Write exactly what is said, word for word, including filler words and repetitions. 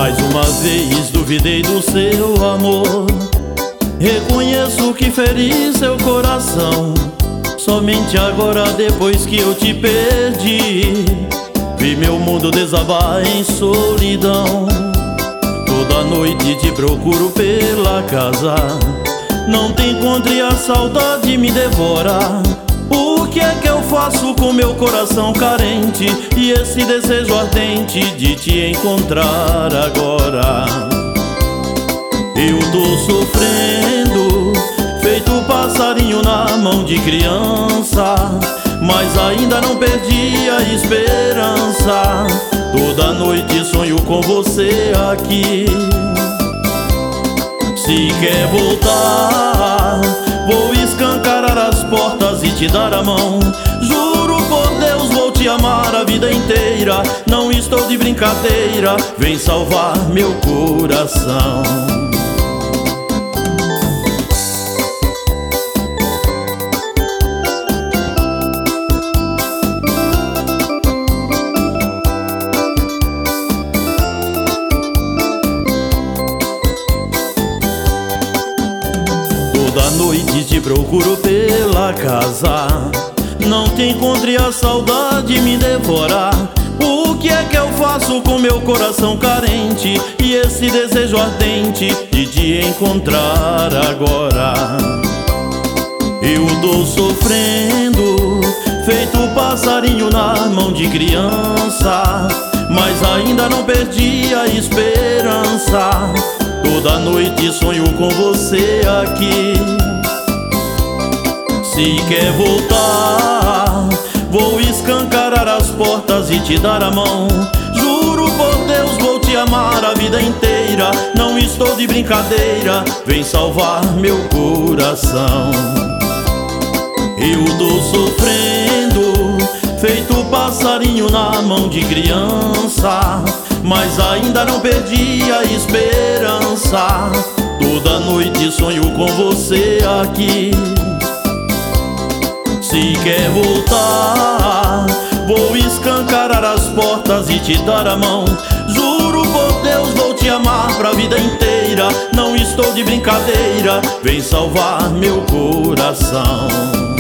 Mais uma vez duvidei do seu amor. Reconheço que feri seu coração. Somente agora, depois que eu te perdi, vi meu mundo desabar em solidão. Toda noite te procuro pela casa, não te encontro e a saudade me devora. O que é que eu faço com meu coração carente e esse desejo ardente de te encontrar agora? Eu tô sofrendo, feito passarinho na mão de criança, mas ainda não perdi a esperança. Toda noite sonho com você aqui. Se quer voltar, vou escancarar as portas e te dar a mão. Juro por Deus, vou te amar a vida inteira. Não estou de brincadeira, vem salvar meu coração. Toda noite te procuro pela casa, não te encontro e a saudade me devora. O que é que eu faço com meu coração carente e esse desejo ardente de te encontrar agora? Eu tô sofrendo, feito passarinho na mão de criança, mas ainda não perdi a esperança. Toda noite sonho com você aqui. Se quer voltar, vou escancarar as portas e te dar a mão. Juro por Deus, vou te amar a vida inteira. Não estou de brincadeira, vem salvar meu coração. Eu tô sofrendo, feito passarinho na mão de criança, mas ainda não perdi a esperança. Toda noite sonho com você aqui. Se quer voltar, vou escancarar as portas e te dar a mão. Juro por Deus, vou te amar pra vida inteira. Não estou de brincadeira, vem salvar meu coração.